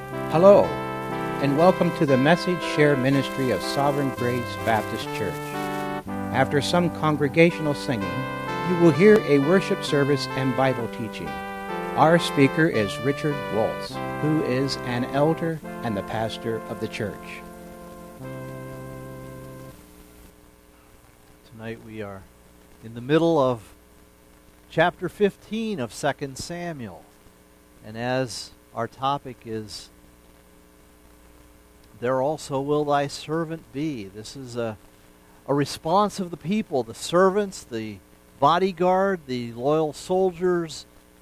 Hello, and welcome to the Message Share Ministry of Sovereign Grace Baptist Church. After some congregational singing, you will hear a worship service and Bible teaching. Our speaker is Richard Waltz, who is an elder and the pastor of the church. Tonight we are in the middle of chapter 15 of 2 Samuel. And as our topic is, "There also will thy servant be." This is a response of the people, the servants, the bodyguard, the loyal soldiers,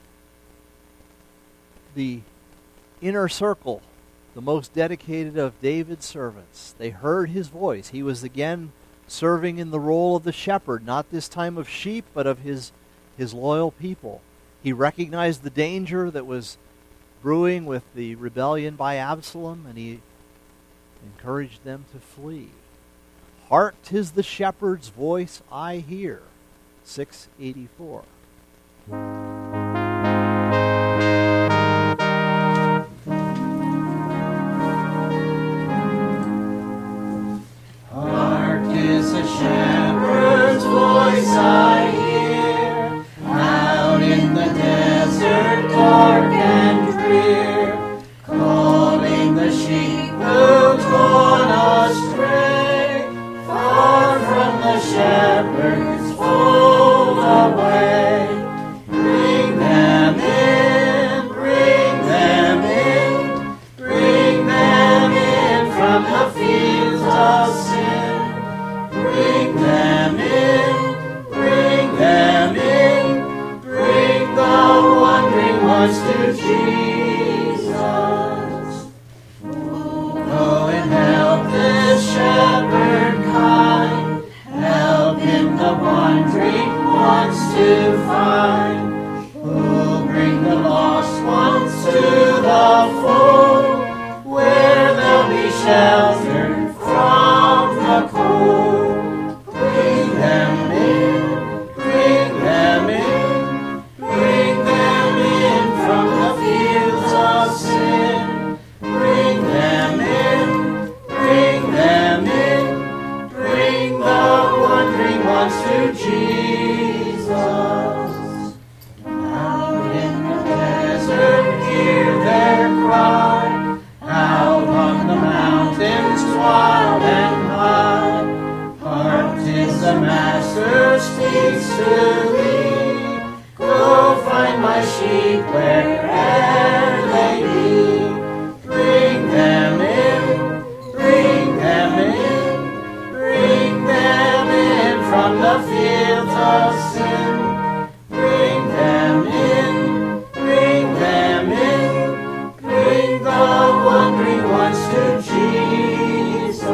the inner circle, the most dedicated of David's servants. They heard his voice. He was again serving in the role of the shepherd, not this time of sheep, but of his loyal people. He recognized the danger that was brewing with the rebellion by Absalom, and he encouraged them to flee. "Hark, 'tis the shepherd's voice I hear." 684. Hark, 'tis the shepherd's voice I hear, out in the desert dark and drear, calling the sheep who've gone astray, far from the shepherd's fold away. Bring them in, bring them in, bring them in from the fields of sin. Bring them in, bring them in, bring the wandering ones to Jesus. Go and help this shepherd kind, help him the wandering ones to find. Who'll bring the lost ones to the fold, where they'll be sheltered from the cold. Bring them in, bring them in, bring them in from the fields of sin. Bring them in, bring them in, bring the wandering ones to Jesus. Out in the desert hear their cry, out on the mountains wild and high. Hark, 'tis the Master speaks to thee, go find my sheep where'er they be. Bring them in, bring them in, bring them in from the fields of sin. Bring them in, bring them in, bring the wandering ones to Jesus.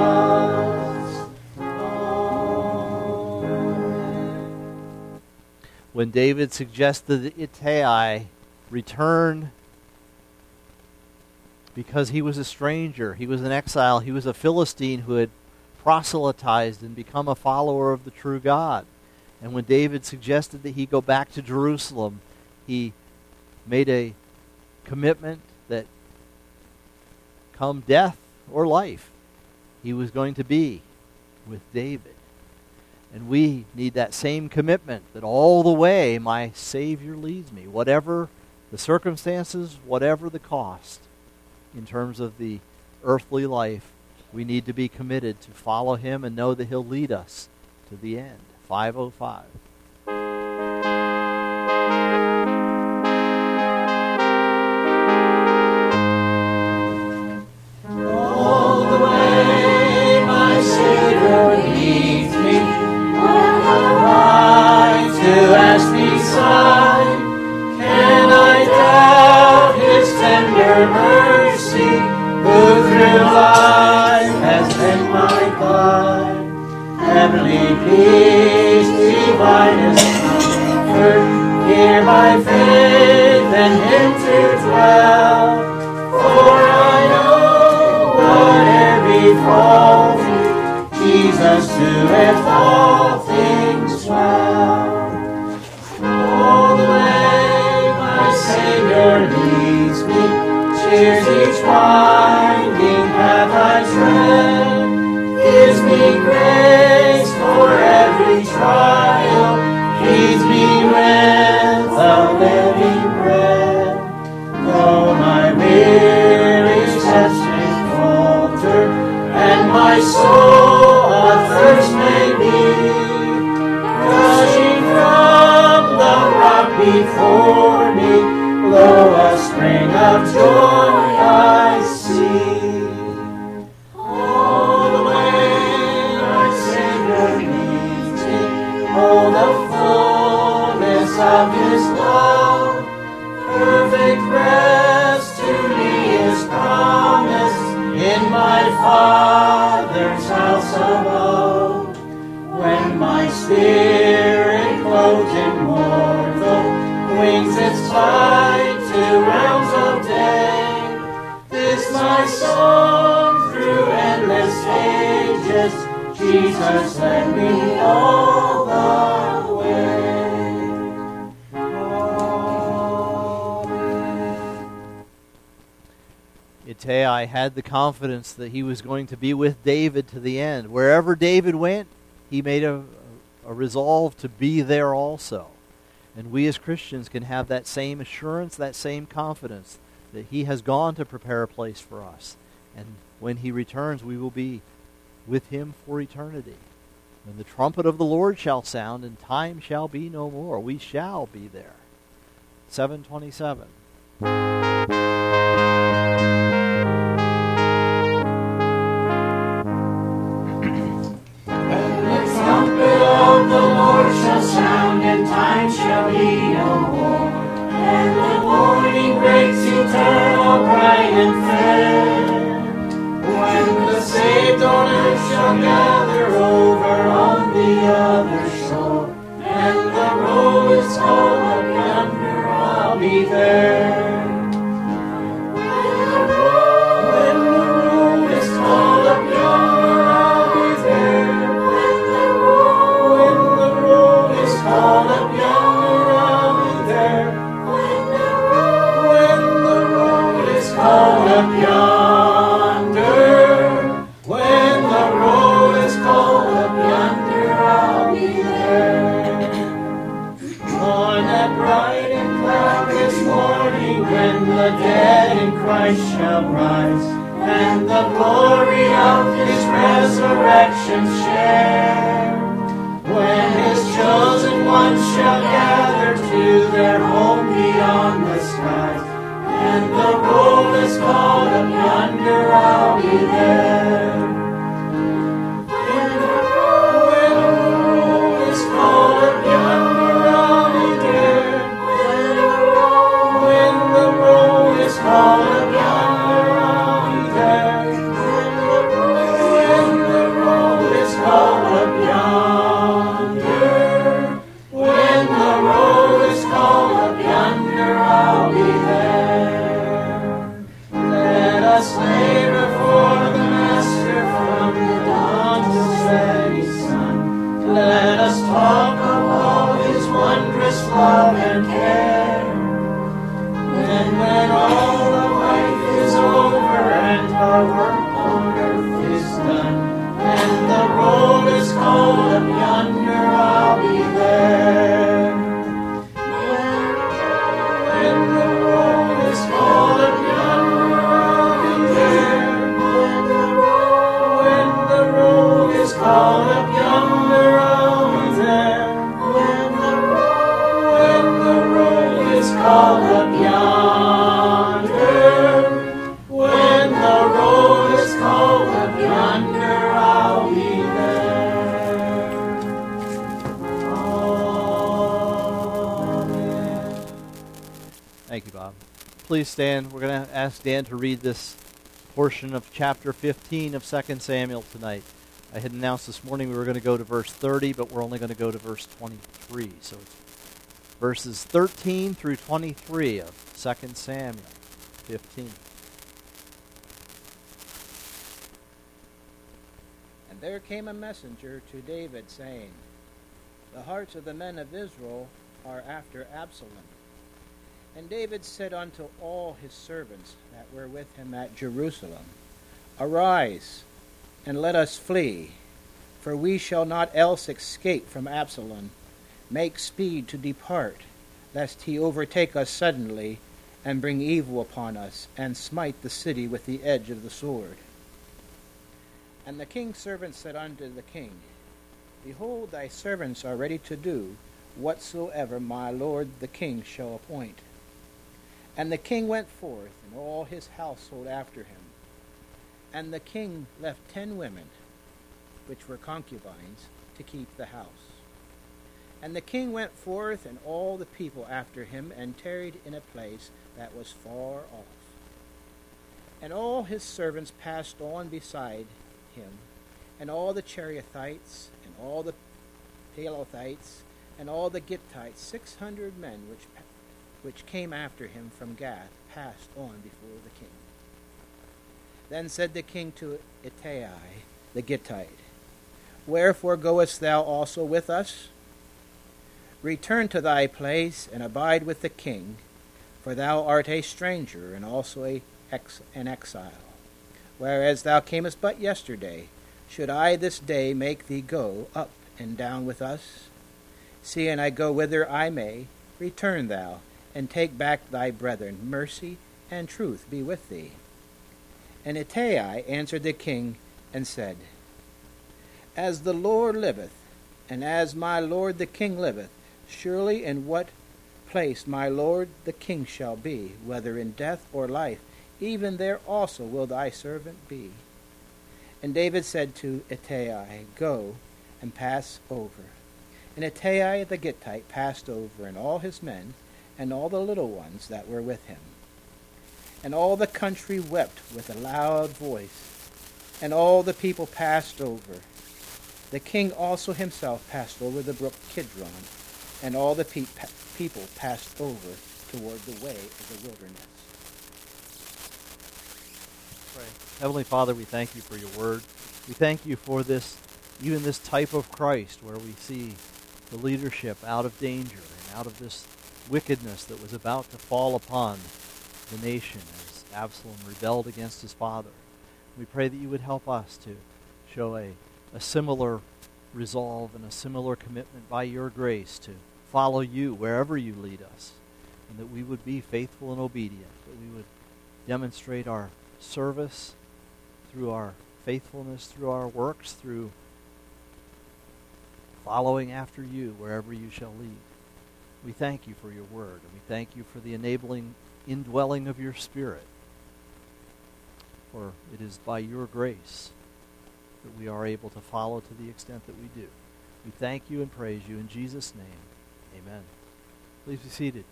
Amen. When David suggested that Ittai return because he was a stranger, he was an exile, he was a Philistine who had proselytized and become a follower of the true God. And when David suggested that he go back to Jerusalem, he made a commitment that come death or life, he was going to be with David. And we need that same commitment that all the way my Savior leads me, whatever the circumstances, whatever the cost. In terms of the earthly life, we need to be committed to follow him and know that he'll lead us to the end. 505. All the way my Savior leads me, what have I to ask beside? Can I doubt his tender mercy, who through life has been my guide? Heavenly peace, divinest comfort, here by faith and him to dwell. For I know whate'er befalls me, Jesus doeth all things well. All the way my Savior leads me, cheers each winding path I tread, gives me grace for every trial, feeds me with the living bread. Though my weary steps may falter, and my soul athirst may be, gushing from the rock before me, blow a spring of joy I see. All the way my Savior leads me, oh, the fullness of His love, perfect rest to me is promised in my Father's house above. When my spirit clothed in mortal wings its flight to realms of day, this my song through endless ages, Jesus led me all the way. Ittai had the confidence that he was going to be with David to the end. Wherever David went, he made a resolve to be there also. And we as Christians can have that same assurance, that same confidence that He has gone to prepare a place for us. And when He returns, we will be with Him for eternity. When the trumpet of the Lord shall sound and time shall be no more, we shall be there. 727. Of the Lord shall sound, and time shall be no more. And the morning breaks eternal, bright and fair. When the saved on earth shall gather over on the other shore, and the roll is called up yonder, I'll be there. When the roll is called up yonder, I'll be there. Called up yonder, I'll be there. When the roll is called up yonder, when the roll is called up yonder, I'll be there. On that bright and cloudless morning, when the dead in Christ shall rise, and the glory of His resurrection share. When His chosen ones shall gather to their home beyond the skies, and the roll is called up yonder, I'll be there. When the roll is called up yonder, I'll be there. When the roll is called up yonder, I'll be there. When the roll is called up yonder. Labor for the Master from the dawn till setting sun. Let us talk of all His wondrous love and care. Then when all of life is over and our work on earth is done, and the roll is called up yonder, I'll be there. When the roll is called up yonder, called up yonder, I'll be there. When the roll is called up yonder, when the roll is called up yonder, I'll be there. Amen. Thank you, Bob. Please stand. We're going to ask Dan to read this portion of chapter 15 of 2 Samuel tonight. I had announced this morning we were going to go to verse 30, but we're only going to go to verse 23. So it's verses 13 through 23 of 2 Samuel 15. And there came a messenger to David, saying, The hearts of the men of Israel are after Absalom. And David said unto all his servants that were with him at Jerusalem, Arise, and let us flee, for we shall not else escape from Absalom. Make speed to depart, lest he overtake us suddenly, and bring evil upon us, and smite the city with the edge of the sword. And the king's servants said unto the king, Behold, thy servants are ready to do whatsoever my lord the king shall appoint. And the king went forth, and all his household after him. And the king left 10 women, which were concubines, to keep the house. And the king went forth, and all the people after him, and tarried in a place that was far off. And all his servants passed on beside him, and all the Cherethites, and all the Pelethites, and all the Gittites, 600 men which came after him from Gath, passed on before the king. Then said the king to Ittai the Gittite, Wherefore goest thou also with us? Return to thy place, and abide with the king, for thou art a stranger, and also an exile. Whereas thou camest but yesterday, should I this day make thee go up and down with us? Seeing I go whither I may, return thou, and take back thy brethren. Mercy and truth be with thee. And Ittai answered the king, and said, As the Lord liveth, and as my lord the king liveth, surely in what place my lord the king shall be, whether in death or life, even there also will thy servant be. And David said to Ittai, Go and pass over. And Ittai the Gittite passed over, and all his men, and all the little ones that were with him. And all the country wept with a loud voice, and all the people passed over. The king also himself passed over the brook Kidron, and all the people passed over toward the way of the wilderness. Pray. Heavenly Father, we thank you for your word. We thank you for this, even this type of Christ, where we see the leadership out of danger and out of this wickedness that was about to fall upon the nation as Absalom rebelled against his father. We pray that you would help us to show a similar resolve and a similar commitment by your grace to follow you wherever you lead us, and that we would be faithful and obedient, that we would demonstrate our service through our faithfulness, through our works, through following after you wherever you shall lead. We thank you for your word, and we thank you for the enabling indwelling of your Spirit, for it is by your grace that we are able to follow to the extent that we do. We thank you and praise you in Jesus' name. Amen. Please be seated.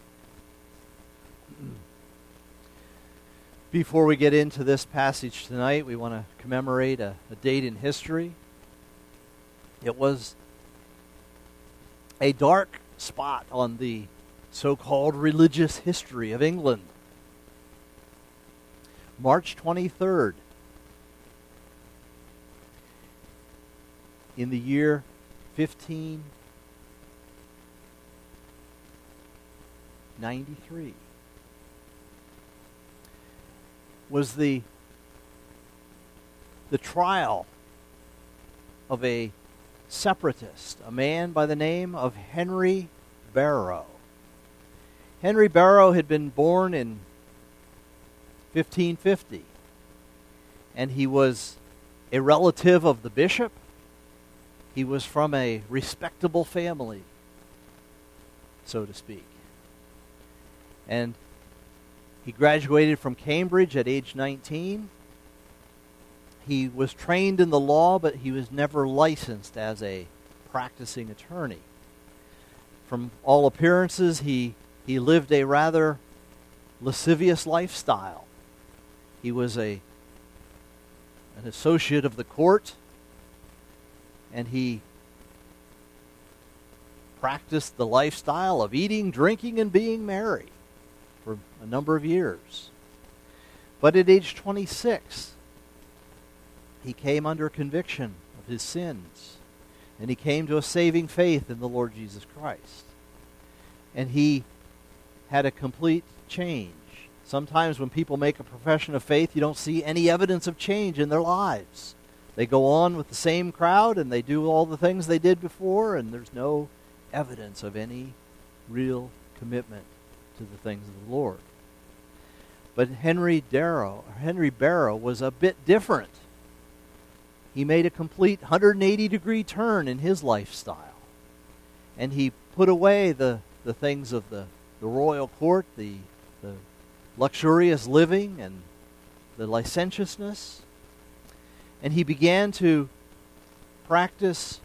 Before we get into this passage tonight, we want to commemorate a date in history. It was a dark spot on the so-called religious history of England. March 23rd, in the year 1593, was the trial of a separatist, a man by the name of Henry Barrow. Henry Barrow had been born in 1550, and he was a relative of the bishop. He was from a respectable family, so to speak. And he graduated from Cambridge at age 19. He was trained in the law, but he was never licensed as a practicing attorney. From all appearances, he lived a rather lascivious lifestyle. He was an associate of the court, and he practiced the lifestyle of eating, drinking, and being merry for a number of years. But at age 26, he came under conviction of his sins, and he came to a saving faith in the Lord Jesus Christ. And he had a complete change. Sometimes when people make a profession of faith, you don't see any evidence of change in their lives. They go on with the same crowd and they do all the things they did before, and there's no evidence of any real commitment to the things of the Lord. But Henry Barrow was a bit different. He made a complete 180-degree turn in his lifestyle. And he put away the things of the royal court, the luxurious living and the licentiousness. And he began to practice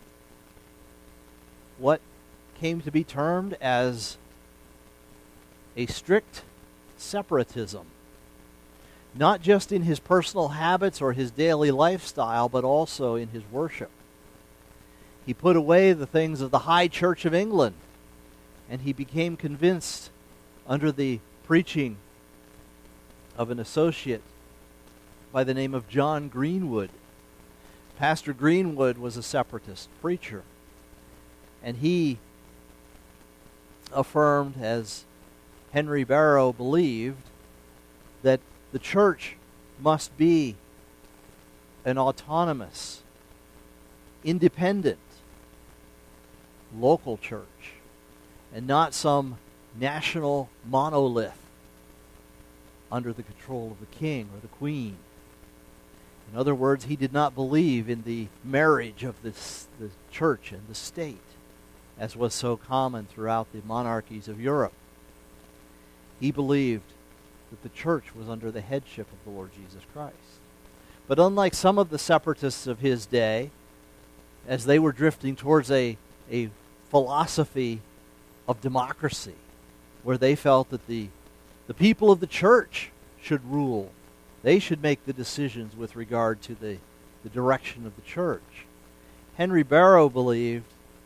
what came to be termed as a strict separatism. Not just in his personal habits or his daily lifestyle, but also in his worship. He put away the things of the High Church of England, and he became convinced under the preaching of an associate by the name of John Greenwood. Pastor Greenwood was a separatist preacher, and he affirmed, as Henry Barrow believed, that the church must be an autonomous, independent, local church, and not some national monolith under the control of the king or the queen. In other words, he did not believe in the marriage of the church and the state, as was so common throughout the monarchies of Europe. He believed that the church was under the headship of the Lord Jesus Christ. But unlike some of the separatists of his day, as they were drifting towards a philosophy of democracy, where they felt that the people of the church should rule, they should make the decisions with regard to the direction of the church. Henry Barrow believed,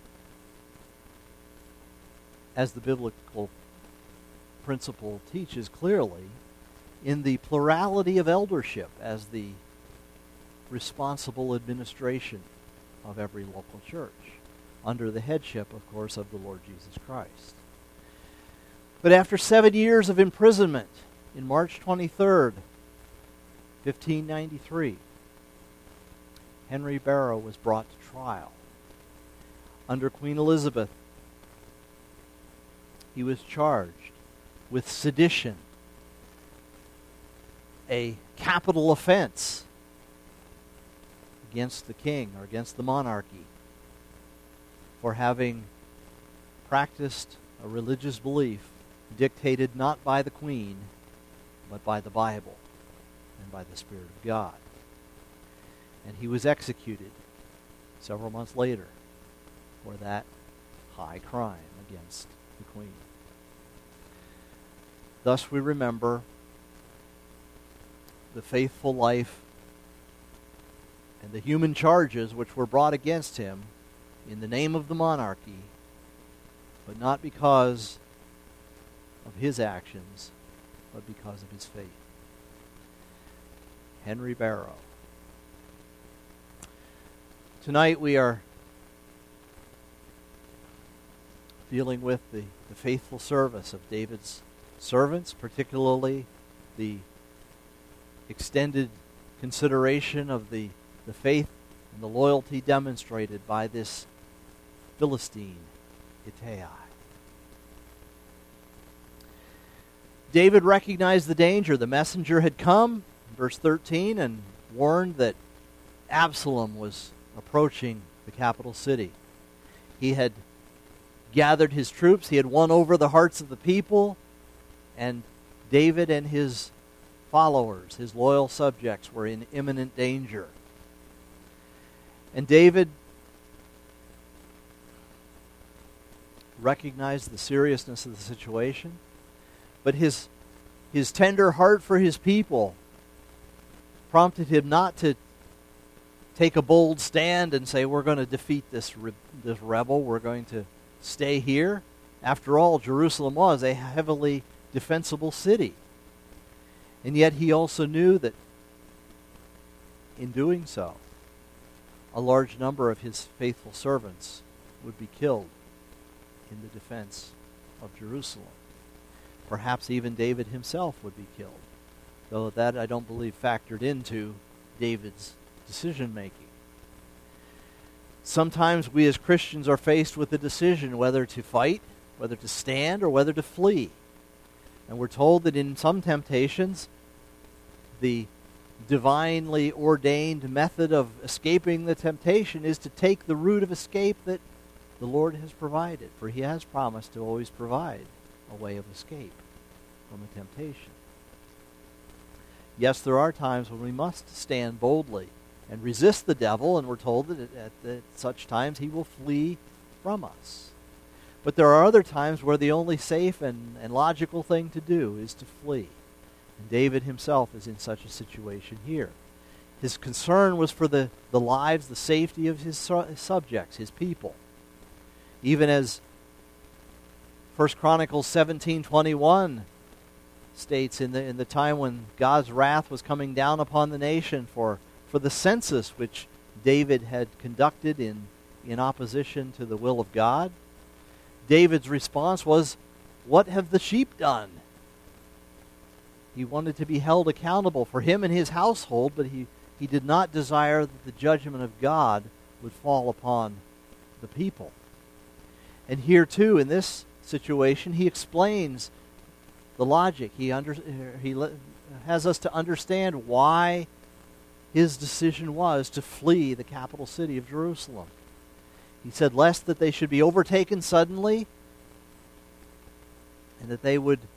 as the biblical principle teaches clearly, in the plurality of eldership as the responsible administration of every local church, under the headship, of course, of the Lord Jesus Christ. But after 7 years of imprisonment, in March 23rd, 1593, Henry Barrow was brought to trial. Under Queen Elizabeth, he was charged with sedition, a capital offense against the king or against the monarchy, for having practiced a religious belief dictated not by the queen, but by the Bible and by the Spirit of God. And he was executed several months later for that high crime against the queen. Thus we remember the faithful life and the human charges which were brought against him in the name of the monarchy, but not because of his actions, but because of his faith. Henry Barrow. Tonight we are dealing with the faithful service of David's servants, particularly the extended consideration of the faith and the loyalty demonstrated by this Philistine, Ittai. David recognized the danger. The messenger had come, verse 13, and warned that Absalom was approaching the capital city. He had gathered his troops. He had won over the hearts of the people. And David and his followers, his loyal subjects, were in imminent danger. And David recognized the seriousness of the situation, but his tender heart for his people prompted him not to take a bold stand and say, we're going to defeat this rebel, we're going to stay here. After all, Jerusalem was a heavily defensible city. And yet he also knew that in doing so, a large number of his faithful servants would be killed in the defense of Jerusalem. Perhaps even David himself would be killed, though that I don't believe factored into David's decision-making. Sometimes we as Christians are faced with the decision whether to fight, whether to stand, or whether to flee. And we're told that in some temptations, the divinely ordained method of escaping the temptation is to take the route of escape that the Lord has provided, for He has promised to always provide a way of escape from a temptation. Yes, there are times when we must stand boldly and resist the devil, and we're told that at such times he will flee from us. But there are other times where the only safe and logical thing to do is to flee. And David himself is in such a situation here. His concern was for the lives, the safety of his subjects, his people. Even as 1 Chronicles 17:21 states, in the time when God's wrath was coming down upon the nation for the census which David had conducted in opposition to the will of God, David's response was, "What have the sheep done?" He wanted to be held accountable for him and his household, but he did not desire that the judgment of God would fall upon the people. And here too, in this situation, he explains the logic. He has us to understand why his decision was to flee the capital city of Jerusalem. He said, lest that they should be overtaken suddenly, and that they would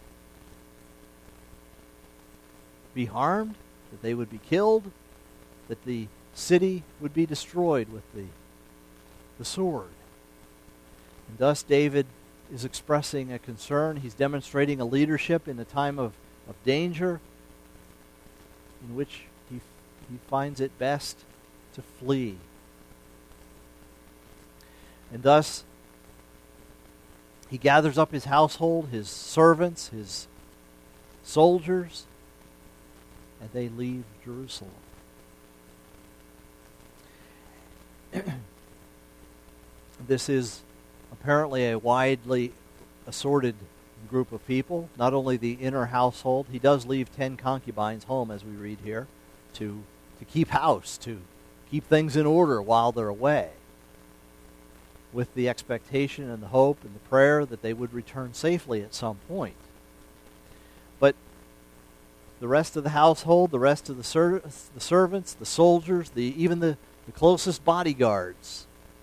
be harmed, that they would be killed, that the city would be destroyed with the sword. And thus David is expressing a concern. He's demonstrating a leadership in a time of danger in which he finds it best to flee. And thus he gathers up his household, his servants, his soldiers, and they leave Jerusalem. This is apparently a widely assorted group of people, not only the inner household. He does leave 10 concubines home, as we read here, to keep house, to keep things in order while they're away, with the expectation and the hope and the prayer that they would return safely at some point. But the rest of the household, the rest of the servants, the soldiers, even the closest bodyguards,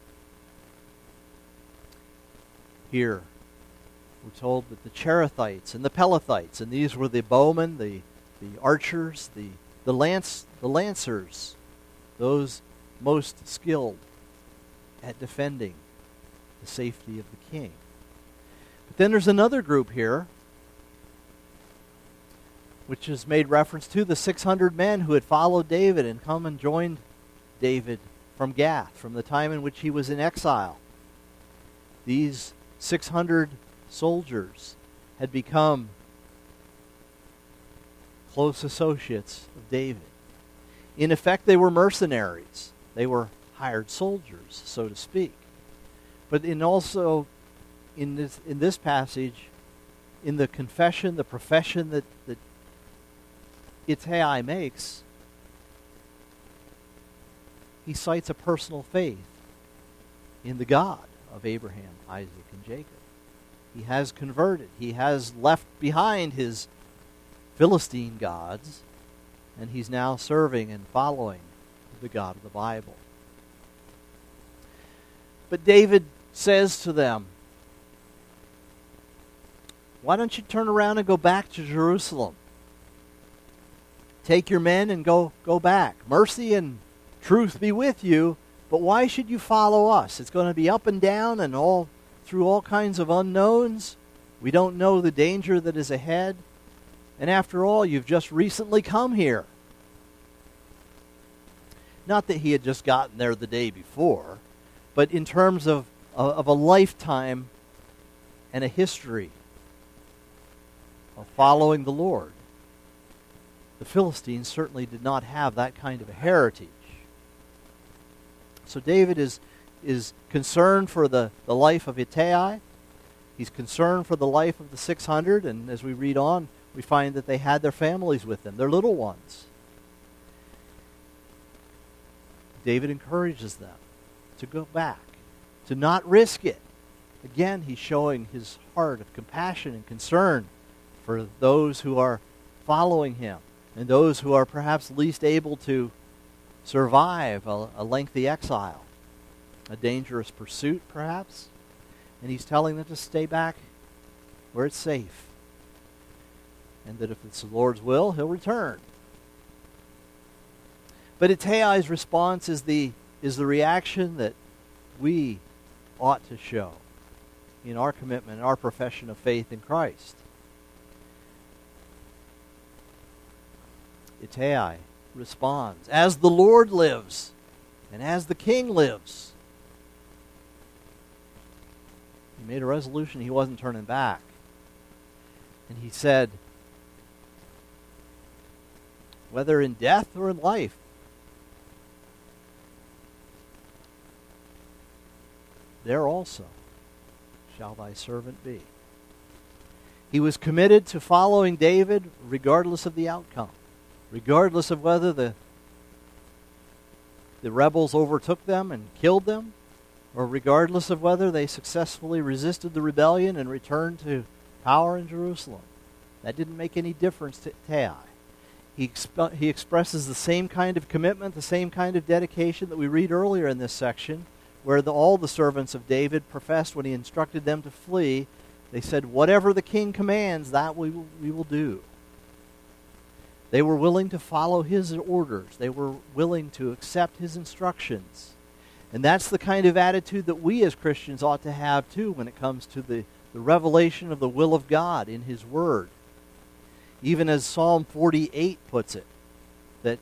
here we're told that the Cherethites and the Pelethites, and these were the bowmen, the archers, the lancers, those most skilled at defending the safety of the king. But then there's another group here which is made reference to, the 600 men who had followed David and come and joined David from Gath, from the time in which he was in exile. These 600 soldiers had become close associates of David. In effect, they were mercenaries. They were hired soldiers, so to speak. But in this passage, in the confession, the profession that Ittai makes, he cites a personal faith in the God of Abraham, Isaac, and Jacob. He has converted. He has left behind his Philistine gods, and he's now serving and following the God of the Bible. But David says to them, why don't you turn around and go back to Jerusalem? Take your men and go back. Mercy and truth be with you, but why should you follow us? It's going to be up and down and all through all kinds of unknowns. We don't know the danger that is ahead. And after all, you've just recently come here. Not that he had just gotten there the day before, but in terms of a lifetime and a history of following the Lord. The Philistines certainly did not have that kind of a heritage. So David is concerned for the life of Ittai, He's concerned for the life of the 600, and as we read on, we find that they had their families with them, their little ones. David encourages them to go back, to not risk it. Again, he's showing his heart of compassion and concern for those who are following him and those who are perhaps least able to survive a lengthy exile, a dangerous pursuit perhaps. And he's telling them to stay back where it's safe, and that if it's the Lord's will, he'll return. But Ittai's response is the reaction that we ought to show in our commitment, our profession of faith in Christ. Ittai responds, "As the Lord lives, and as the King lives." He made a resolution he wasn't turning back. And he said, whether in death or in life, there also shall thy servant be. He was committed to following David regardless of the outcome, regardless of whether the rebels overtook them and killed them, or regardless of whether they successfully resisted the rebellion and returned to power in Jerusalem. That didn't make any difference to Ittai. He expresses the same kind of commitment, the same kind of dedication that we read earlier in this section, where all the servants of David professed when he instructed them to flee. They said, whatever the king commands, that we will do. They were willing to follow his orders. They were willing to accept his instructions. And that's the kind of attitude that we as Christians ought to have too when it comes to the revelation of the will of God in his word. Even as Psalm 48 puts it, that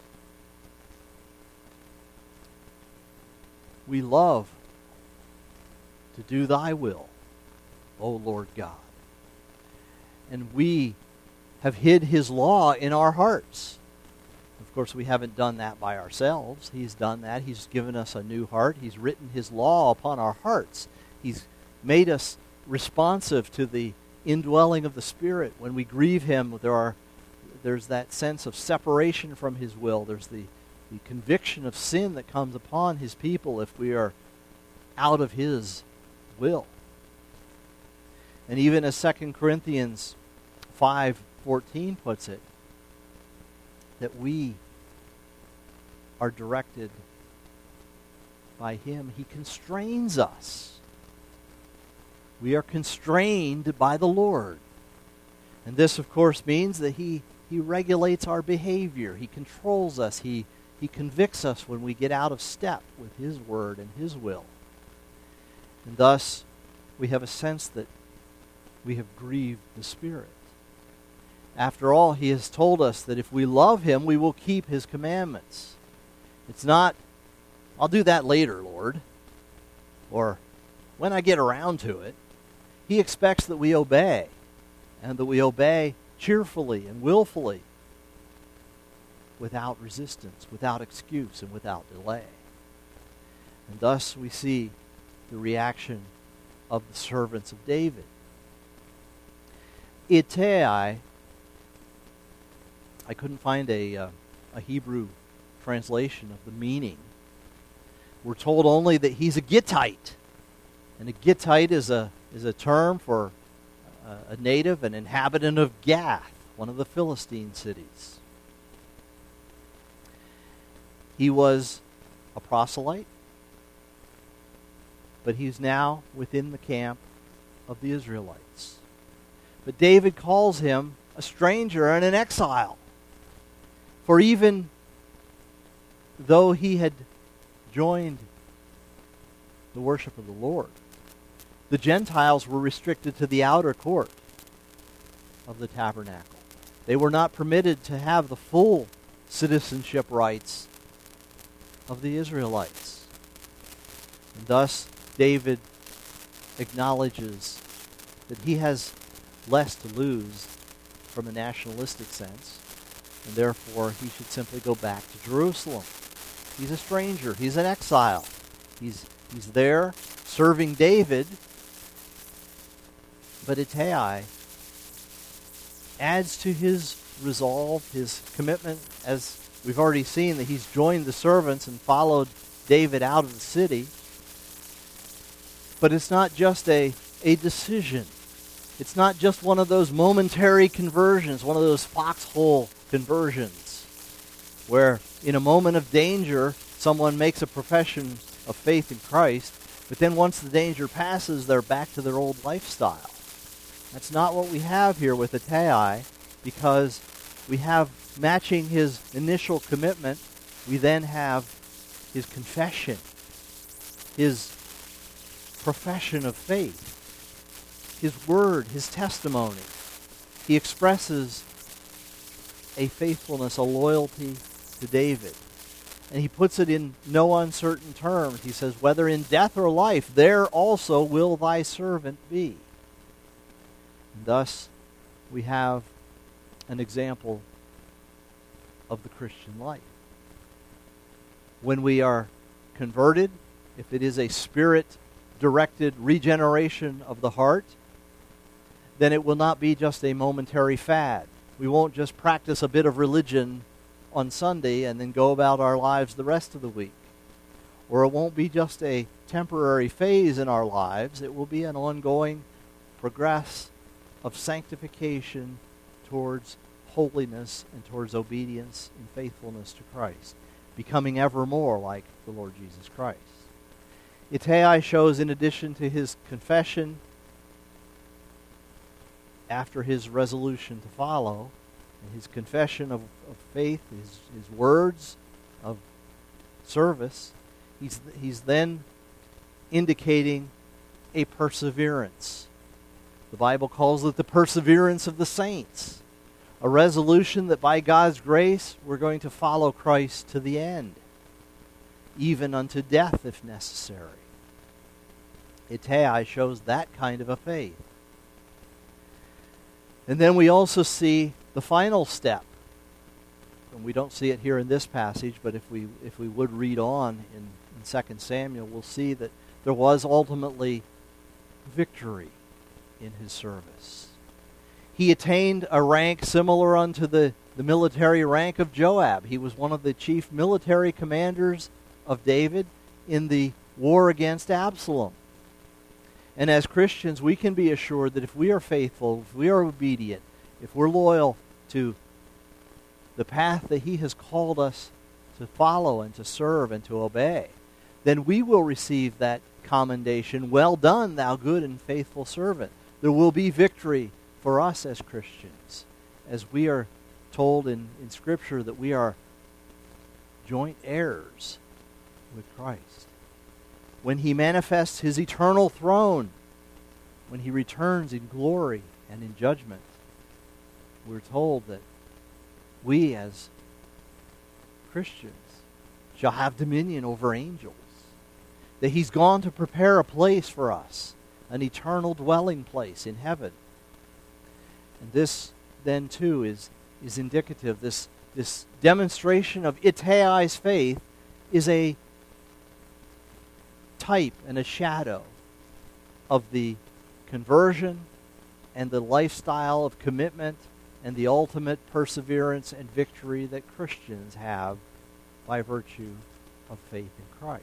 we love to do thy will, O Lord God. And we have hid his law in our hearts. Of course, we haven't done that by ourselves. He's done that. He's given us a new heart. He's written his law upon our hearts. He's made us responsive to the indwelling of the Spirit. When we grieve him, there's that sense of separation from his will. There's the conviction of sin that comes upon his people if we are out of his will. And even as 2 Corinthians 5:14 puts it, that we are directed by him. He constrains us. We are constrained by the Lord. And this, of course, means that he regulates our behavior. He controls us. He convicts us when we get out of step with his word and his will. And thus, we have a sense that we have grieved the Spirit. After all, he has told us that if we love him, we will keep his commandments. It's not, I'll do that later, Lord, or when I get around to it. He expects that we obey, and that we obey cheerfully and willfully, without resistance, without excuse, and without delay. And thus we see the reaction of the servants of David. Ittai, I couldn't find a Hebrew translation of the meaning. We're told only that he's a Gittite. And a Gittite is a term for a native, an inhabitant of Gath, one of the Philistine cities. He was a proselyte, but he's now within the camp of the Israelites. But David calls him a stranger and an exile. For even though he had joined the worship of the Lord, the Gentiles were restricted to the outer court of the tabernacle. They were not permitted to have the full citizenship rights of the Israelites. And thus, David acknowledges that he has less to lose from a nationalistic sense, and therefore he should simply go back to Jerusalem. He's a stranger. He's an exile. He's there serving David, But Ittai adds to his resolve, his commitment, as we've already seen, that he's joined the servants and followed David out of the city. But it's not just a decision. It's not just one of those momentary conversions, one of those foxhole conversions, where in a moment of danger, someone makes a profession of faith in Christ, but then once the danger passes, they're back to their old lifestyle. That's not what we have here with Ittai, because we have, matching his initial commitment, we then have his confession, his profession of faith, his word, his testimony. He expresses a faithfulness, a loyalty to David. And he puts it in no uncertain terms. He says, whether in death or life, there also will thy servant be. And thus, we have an example of the Christian life. When we are converted, if it is a Spirit-directed regeneration of the heart, then it will not be just a momentary fad. We won't just practice a bit of religion on Sunday and then go about our lives the rest of the week. Or it won't be just a temporary phase in our lives. It will be an ongoing progress of sanctification towards holiness and towards obedience and faithfulness to Christ, becoming ever more like the Lord Jesus Christ. Ittai shows, in addition to his confession after his resolution to follow, and his confession of faith, his words of service, he's then indicating a perseverance. The Bible calls it the perseverance of the saints, a resolution that by God's grace we're going to follow Christ to the end, even unto death if necessary. Ittai shows that kind of a faith. And then we also see the final step. And we don't see it here in this passage, but if we would read on in 2 Samuel, we'll see that there was ultimately victory in his service. He attained a rank similar unto the military rank of Joab. He was one of the chief military commanders of David in the war against Absalom. And as Christians, we can be assured that if we are faithful, if we are obedient, if we're loyal to the path that he has called us to follow and to serve and to obey, then we will receive that commendation, well done, thou good and faithful servant. There will be victory for us as Christians, as we are told in Scripture that we are joint heirs with Christ. When he manifests his eternal throne, when he returns in glory and in judgment, we're told that we as Christians shall have dominion over angels, that he's gone to prepare a place for us, an eternal dwelling place in heaven. And this then too is indicative. This demonstration of Ittai's faith is a type and a shadow of the conversion and the lifestyle of commitment and the ultimate perseverance and victory that Christians have by virtue of faith in Christ.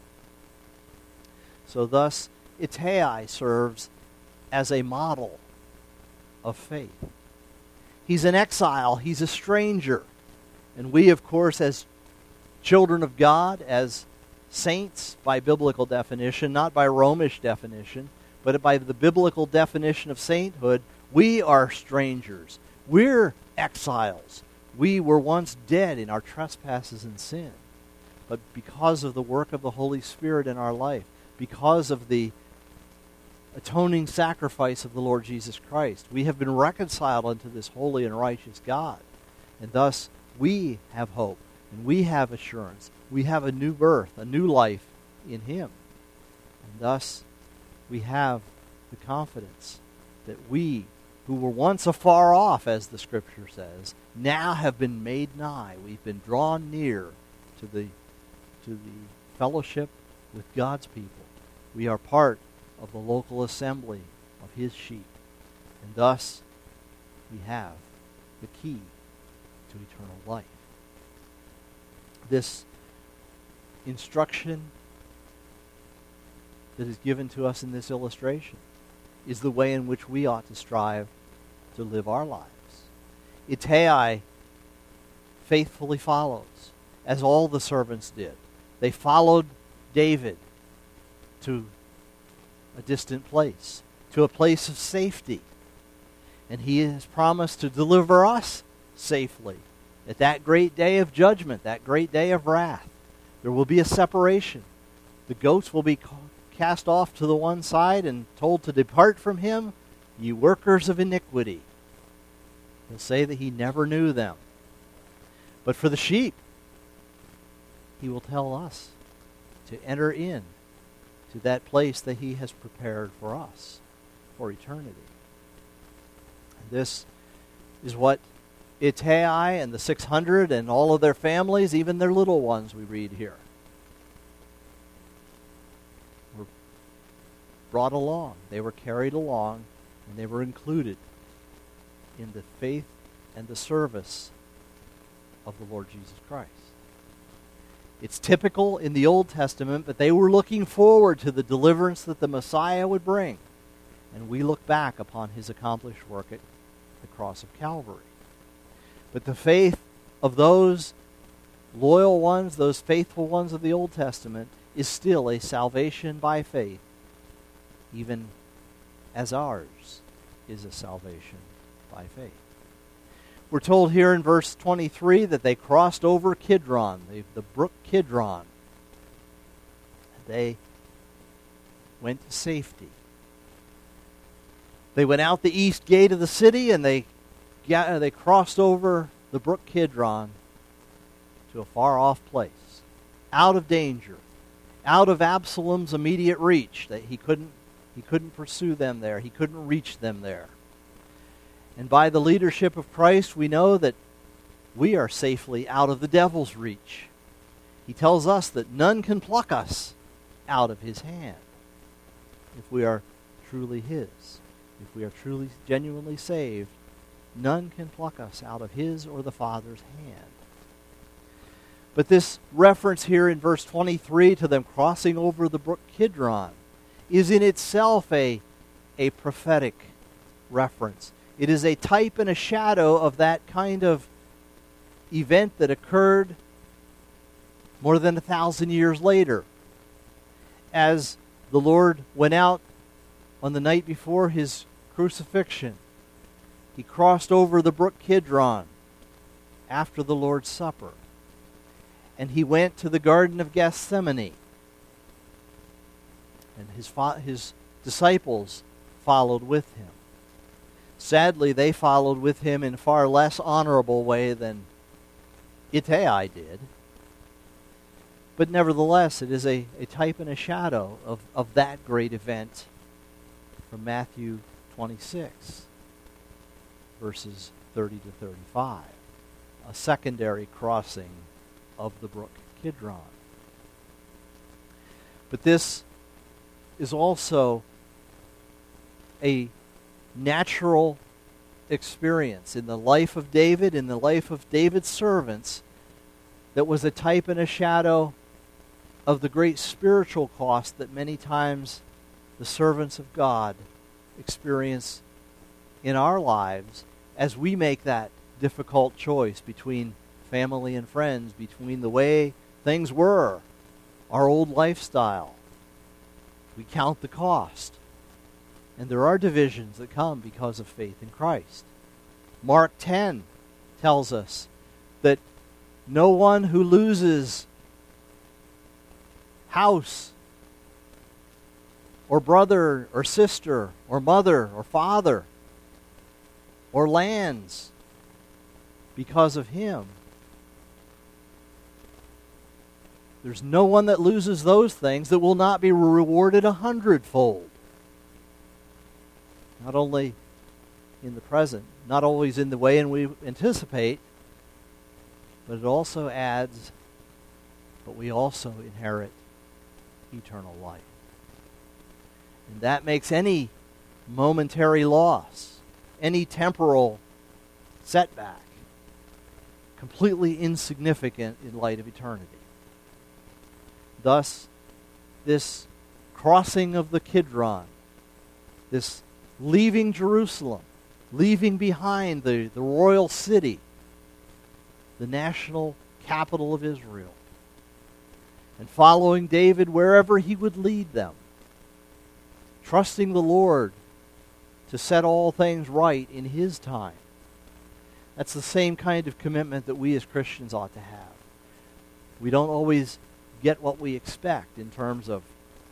So thus, Ittai serves as a model of faith. He's an exile. He's a stranger. And we, of course, as children of God, as saints by biblical definition, not by Romish definition, but by the biblical definition of sainthood, we are strangers. We're exiles. We were once dead in our trespasses and sin. But because of the work of the Holy Spirit in our life, because of the atoning sacrifice of the Lord Jesus Christ, we have been reconciled unto this holy and righteous God. And thus, we have hope, and we have assurance. We have a new birth, a new life in him. And thus, we have the confidence that we, who were once afar off, as the Scripture says, now have been made nigh. We've been drawn near to the fellowship with God's people. We are part of the local assembly of his sheep. And thus, we have the key to eternal life. This instruction that is given to us in this illustration is the way in which we ought to strive to live our lives. Ittai faithfully follows, as all the servants did. They followed David to a distant place, to a place of safety. And he has promised to deliver us safely at that great day of judgment, that great day of wrath. There will be a separation. The goats will be cast off to the one side and told to depart from him, ye workers of iniquity. He'll say that he never knew them. But for the sheep, he will tell us to enter in to that place that he has prepared for us for eternity. This is what Ittai and the 600 and all of their families, even their little ones we read here, were brought along. They were carried along, and they were included in the faith and the service of the Lord Jesus Christ. It's typical in the Old Testament, but they were looking forward to the deliverance that the Messiah would bring. And we look back upon his accomplished work at the cross of Calvary. But the faith of those loyal ones, those faithful ones of the Old Testament, is still a salvation by faith, even as ours is a salvation by faith. We're told here in verse 23 that they crossed over Kidron, the brook Kidron. They went to safety. They went out the east gate of the city, and they crossed over the brook Kidron to a far-off place, out of danger, out of Absalom's immediate reach. That he couldn't pursue them there. He couldn't reach them there. And by the leadership of Christ, we know that we are safely out of the devil's reach. He tells us that none can pluck us out of his hand if we are truly his. If we are truly, genuinely saved, none can pluck us out of his or the Father's hand. But this reference here in verse 23 to them crossing over the brook Kidron is in itself a prophetic reference. It is a type and a shadow of that kind of event that occurred more than 1,000 years later. As the Lord went out on the night before his crucifixion, he crossed over the brook Kidron after the Lord's Supper. And he went to the Garden of Gethsemane. And his disciples followed with him. Sadly, they followed with him in far less honorable way than Ittai did. But nevertheless, it is a type and a shadow of that great event from Matthew 26, verses 30 to 35. A secondary crossing of the brook Kidron. But this is also a natural experience in the life of David, in the life of David's servants, that was a type and a shadow of the great spiritual cost that many times the servants of God experience in our lives as we make that difficult choice between family and friends, between the way things were, our old lifestyle. We count the cost. And there are divisions that come because of faith in Christ. Mark 10 tells us that no one who loses house or brother or sister or mother or father or lands because of him, there's no one that loses those things that will not be rewarded 100-fold. Not only in the present, not always in the way in we anticipate, but it also adds, but we also inherit eternal life. And that makes any momentary loss any temporal setback completely insignificant in light of eternity. Thus, this crossing of the Kidron, this leaving Jerusalem, leaving behind the royal city, the national capital of Israel, and following David wherever he would lead them, trusting the Lord to set all things right in his time. That's the same kind of commitment that we as Christians ought to have. We don't always get what we expect in terms of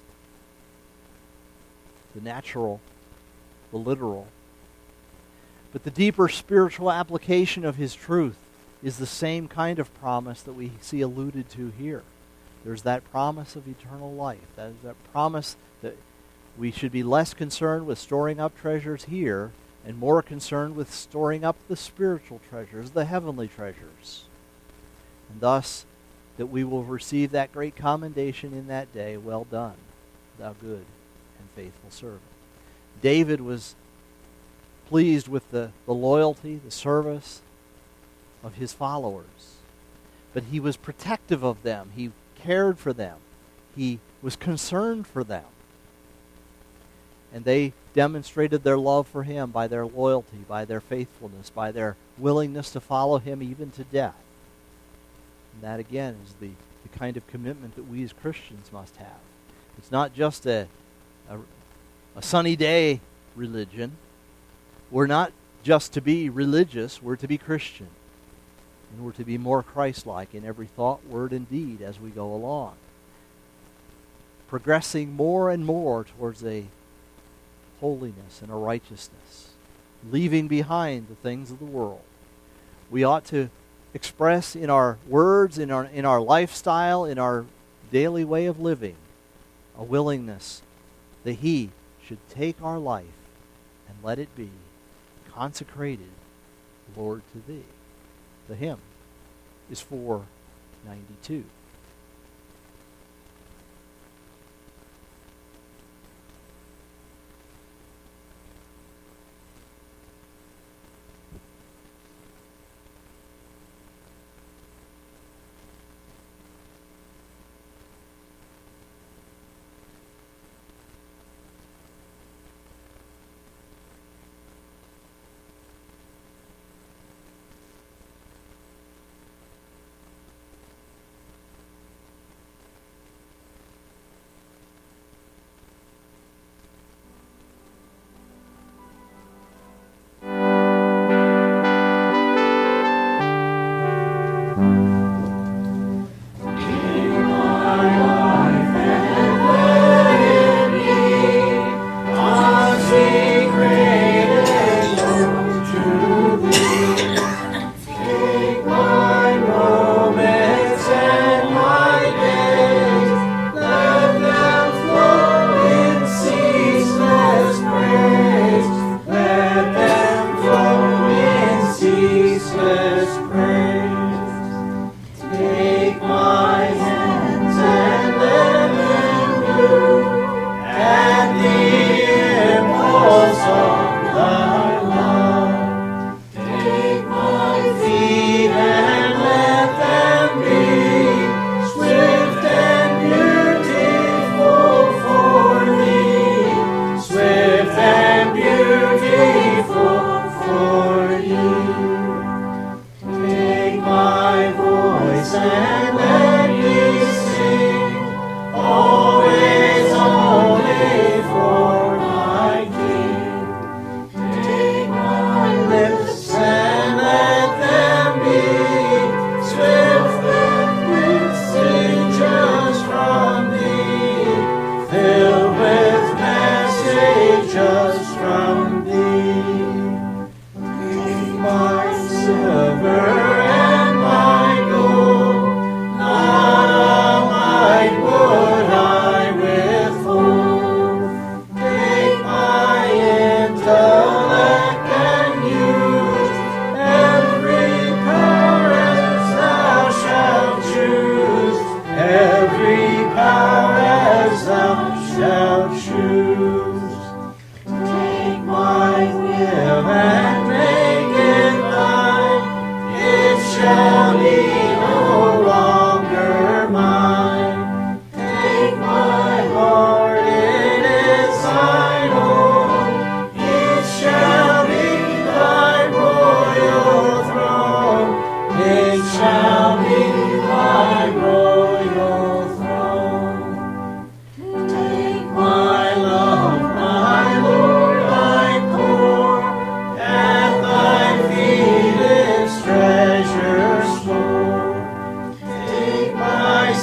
the natural, the literal. But the deeper spiritual application of his truth is the same kind of promise that we see alluded to here. There's that promise of eternal life. That is that promise that we should be less concerned with storing up treasures here and more concerned with storing up the spiritual treasures, the heavenly treasures. And thus, that we will receive that great commendation in that day, well done, thou good and faithful servant. David was pleased with the loyalty, the service of his followers. But he was protective of them. He cared for them. He was concerned for them. And they demonstrated their love for him by their loyalty, by their faithfulness, by their willingness to follow him even to death. And that, again, is the kind of commitment that we as Christians must have. It's not just a sunny day religion. We're not just to be religious, we're to be Christian. And we're to be more Christ-like in every thought, word, and deed as we go along. Progressing more and more towards a holiness and a righteousness. Leaving behind the things of the world. We ought to express in our words, in our lifestyle, in our daily way of living, a willingness that he should take our life and let it be consecrated, Lord, to thee. The hymn is 492.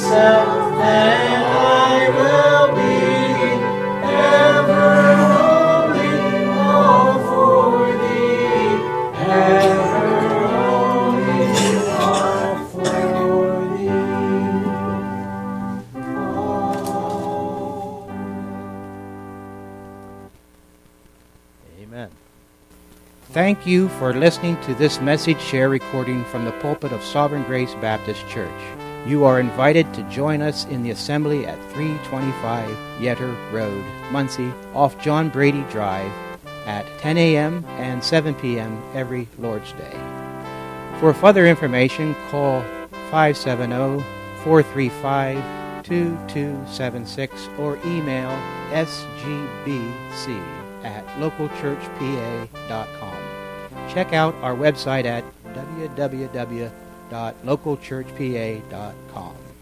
myself, and I will be ever only all for thee, ever only all for thee. Amen. Thank you for listening to this message share recording from the pulpit of Sovereign Grace Baptist Church. You are invited to join us in the assembly at 325 Yetter Road, Muncie, off John Brady Drive at 10 a.m. and 7 p.m. every Lord's Day. For further information, call 570-435-2276 or email sgbc@localchurchpa.com. Check out our website at www.localchurchpa.com.